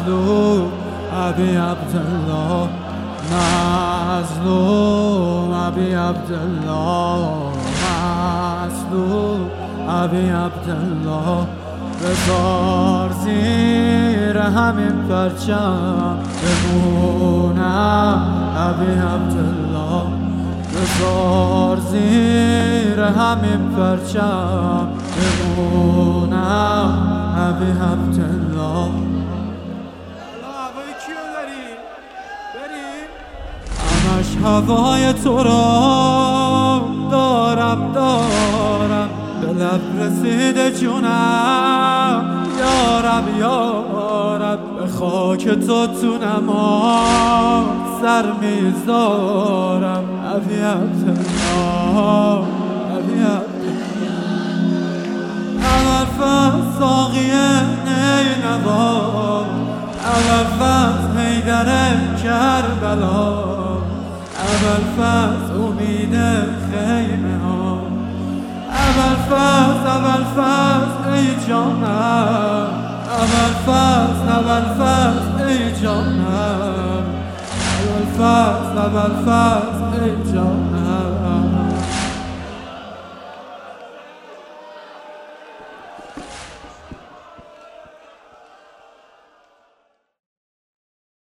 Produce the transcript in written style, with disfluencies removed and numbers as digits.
مظلوم ابی عبدالله، مظلوم ابی عبدالله، مظلوم ابی عبدالله. بذار زیر همین پرچم بمونم ابی عبدالله، بذار زیر همین پرچم بمونم ابی عبدالله. هوای کیو داری؟ بریم؟ همش هوای تو را دارم به لب رسیده جونم، یارب یارب به خاک تو نماز سر میذارم ابی عبدالله، ابی عبدالله. اول فصل ساقیه نینوا، اول فصل حیدر کربلا، اول فصل امید خیمه ها، اول فصل ای جانم، اول فصل ای جانم، اول فصل ای جانم.